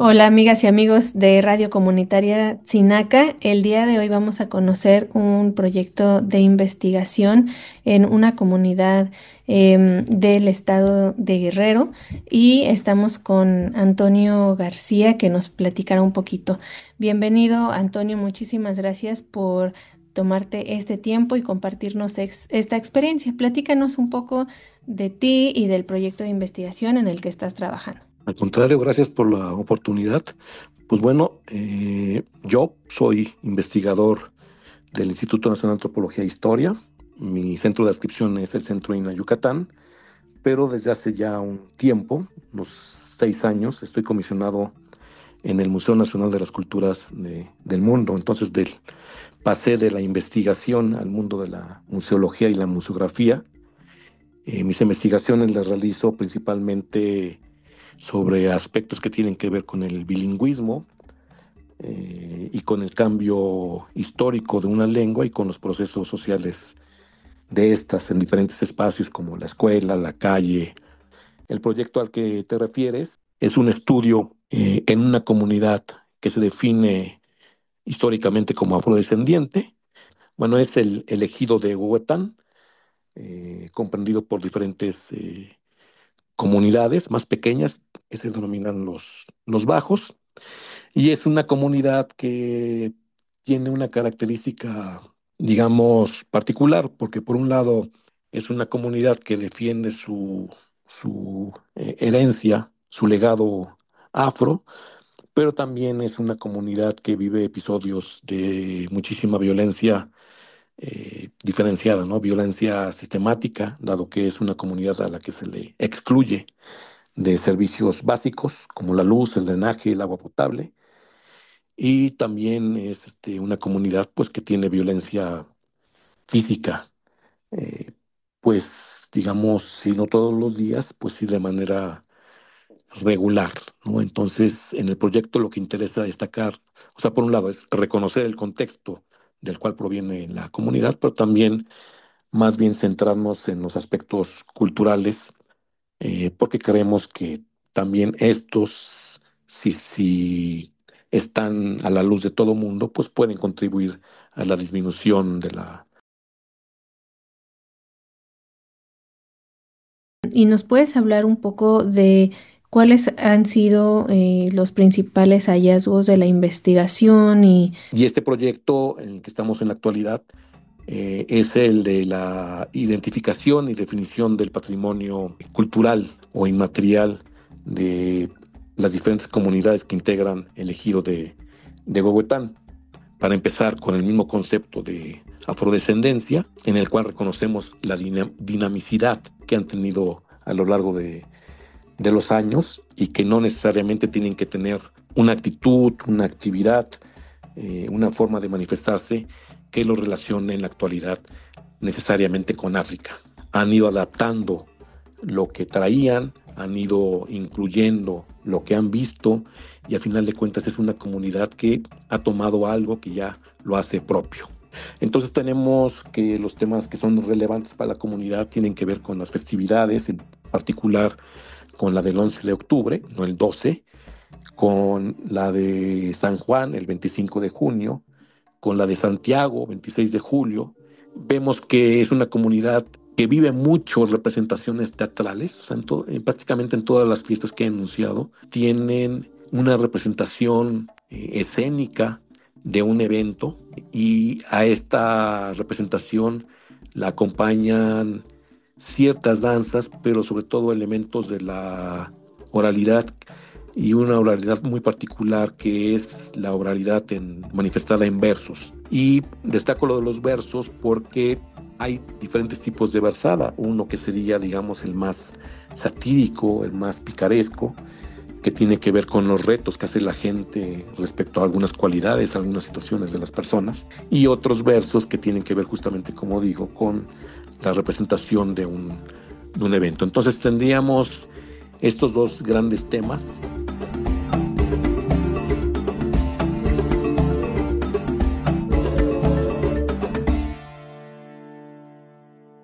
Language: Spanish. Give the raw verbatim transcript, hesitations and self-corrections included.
Hola amigas y amigos de Radio Comunitaria Sinaca. El día de hoy vamos a conocer un proyecto de investigación en una comunidad em, del estado de Guerrero y estamos con Antonio García que nos platicará un poquito. Bienvenido Antonio, muchísimas gracias por tomarte este tiempo y compartirnos ex- esta experiencia. Platícanos un poco de ti y del proyecto de investigación en el que estás trabajando. Al contrario, gracias por la oportunidad. Pues bueno, eh, yo soy investigador del Instituto Nacional de Antropología e Historia. Mi centro de adscripción es el Centro INA Yucatán, pero desde hace ya un tiempo, unos seis años, estoy comisionado en el Museo Nacional de las Culturas de- del Mundo. Entonces, del, pasé de la investigación al mundo de la museología y la museografía. Eh, mis investigaciones las realizo principalmente sobre aspectos que tienen que ver con el bilingüismo eh, y con el cambio histórico de una lengua y con los procesos sociales de estas en diferentes espacios como la escuela, la calle. El proyecto al que te refieres es un estudio eh, en una comunidad que se define históricamente como afrodescendiente. Bueno, es el, el ejido de Huehuetán, eh, comprendido por diferentes eh, comunidades más pequeñas que se denominan los, los bajos. Y es una comunidad que tiene una característica, digamos, particular, porque por un lado es una comunidad que defiende su, su eh, herencia, su legado afro, pero también es una comunidad que vive episodios de muchísima violencia eh, diferenciada, ¿no? Violencia sistemática, dado que es una comunidad a la que se le excluye de servicios básicos como la luz, el drenaje, el agua potable, y también es este, una comunidad pues que tiene violencia física, eh, pues digamos, si no todos los días, pues sí de manera regular, ¿no? Entonces, en el proyecto lo que interesa destacar, o sea, por un lado es reconocer el contexto del cual proviene la comunidad, pero también más bien centrarnos en los aspectos culturales, eh, porque creemos que también estos, si, si están a la luz de todo mundo, pues pueden contribuir a la disminución de la... ¿Y nos puedes hablar un poco de cuáles han sido eh, los principales hallazgos de la investigación y Y este proyecto en el que estamos en la actualidad eh, es el de la identificación y definición del patrimonio cultural o inmaterial de las diferentes comunidades que integran el ejido de, de Huehuetán. Para empezar con el mismo concepto de afrodescendencia, en el cual reconocemos la dina- dinamicidad que han tenido a lo largo de, de los años y que no necesariamente tienen que tener una actitud, una actividad, eh, una forma de manifestarse que los relacione en la actualidad necesariamente con África. Han ido adaptando lo que traían, han ido incluyendo lo que han visto y a final de cuentas es una comunidad que ha tomado algo que ya lo hace propio. Entonces tenemos que los temas que son relevantes para la comunidad tienen que ver con las festividades, en particular con la del once de octubre, no el doce, con la de San Juan, el veinticinco de junio, con la de Santiago, veintiséis de julio. Vemos que es una comunidad que vive muchas representaciones teatrales, o sea, en to- en prácticamente en todas las fiestas que he anunciado, tienen una representación eh, escénica de un evento y a esta representación la acompañan ciertas danzas, pero sobre todo elementos de la oralidad y una oralidad muy particular que es la oralidad en, manifestada en versos. Y destaco lo de los versos porque hay diferentes tipos de versada, uno que sería, digamos, el más satírico, el más picaresco, que tiene que ver con los retos que hace la gente respecto a algunas cualidades, algunas situaciones de las personas, y otros versos que tienen que ver justamente, como digo, con la representación de un, de un evento. Entonces tendríamos estos dos grandes temas.